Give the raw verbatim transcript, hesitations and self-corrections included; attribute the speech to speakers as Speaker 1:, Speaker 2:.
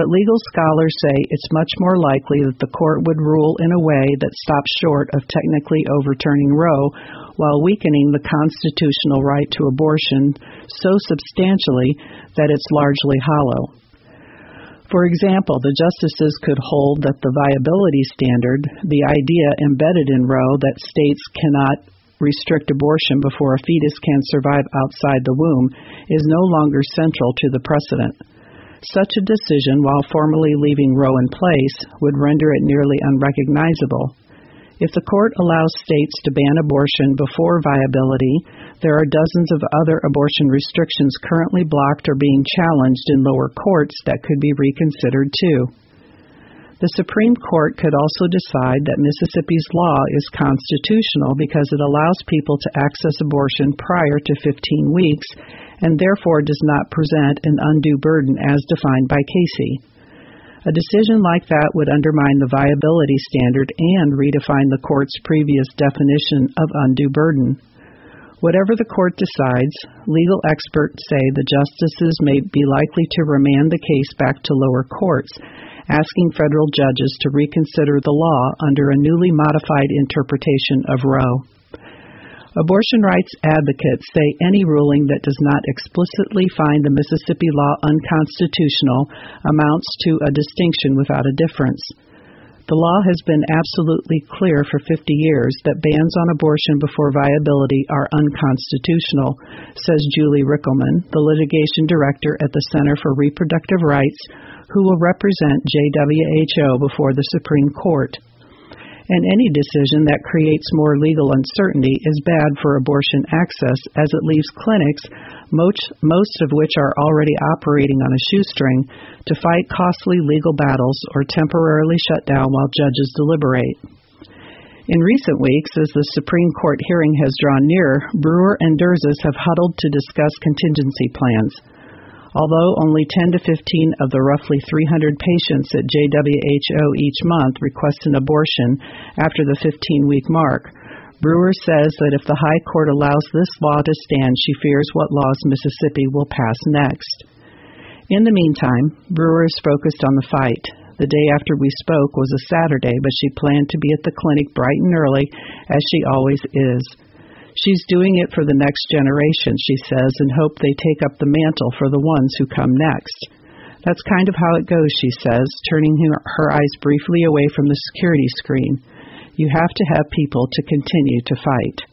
Speaker 1: but legal scholars say it's much more likely that the court would rule in a way that stops short of technically overturning Roe while weakening the constitutional right to abortion so substantially that it's largely hollow. For example, the justices could hold that the viability standard, the idea embedded in Roe that states cannot restrict abortion before a fetus can survive outside the womb, is no longer central to the precedent. Such a decision, while formally leaving Roe in place, would render it nearly unrecognizable. If the court allows states to ban abortion before viability, there are dozens of other abortion restrictions currently blocked or being challenged in lower courts that could be reconsidered too. The Supreme Court could also decide that Mississippi's law is constitutional because it allows people to access abortion prior to fifteen weeks and therefore does not present an undue burden as defined by Casey. A decision like that would undermine the viability standard and redefine the court's previous definition of undue burden. Whatever the court decides, legal experts say the justices may be likely to remand the case back to lower courts, asking federal judges to reconsider the law under a newly modified interpretation of Roe. Abortion rights advocates say any ruling that does not explicitly find the Mississippi law unconstitutional amounts to a distinction without a difference. The law has been absolutely clear for fifty years that bans on abortion before viability are unconstitutional, says Julie Rickelman, the litigation director at the Center for Reproductive Rights, who will represent J W H O before the Supreme Court. And any decision that creates more legal uncertainty is bad for abortion access, as it leaves clinics, most, most of which are already operating on a shoestring, to fight costly legal battles or temporarily shut down while judges deliberate. In recent weeks, as the Supreme Court hearing has drawn near, Brewer and Durzas have huddled to discuss contingency plans. Although only ten to fifteen of the roughly three hundred patients at J W H O each month request an abortion after the fifteen-week mark, Brewer says that if the High Court allows this law to stand, she fears what laws Mississippi will pass next. In the meantime, Brewer is focused on the fight. The day after we spoke was a Saturday, but she planned to be at the clinic bright and early, as she always is. She's doing it for the next generation, she says, and hope they take up the mantle for the ones who come next. That's kind of how it goes, she says, turning her, her eyes briefly away from the security screen. You have to have people to continue to fight.